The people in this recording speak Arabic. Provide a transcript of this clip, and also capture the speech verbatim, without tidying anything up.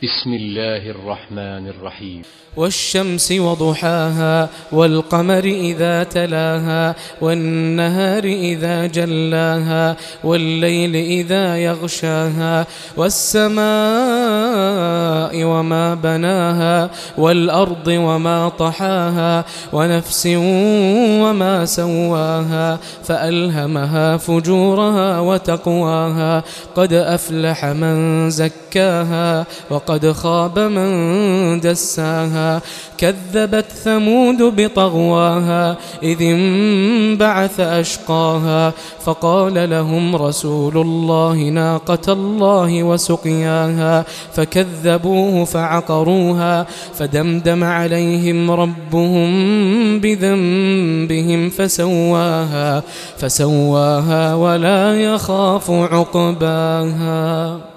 بسم الله الرحمن الرحيم. والشمس وضحاها والقمر إذا تلاها والنهار إذا جلاها والليل إذا يغشاها والسماء وما بناها والأرض وما طحاها ونفس وما سواها فألهمها فجورها وتقواها قد أفلح من زكاها وقد خاب من دساها كذبت ثمود بطغواها إذ انبعث أشقاها فقال لهم رسول الله ناقة الله وسقياها فكذبوه فعقروها فدمدم عليهم ربهم بذنبهم فسواها فسواها ولا يخاف عقباها.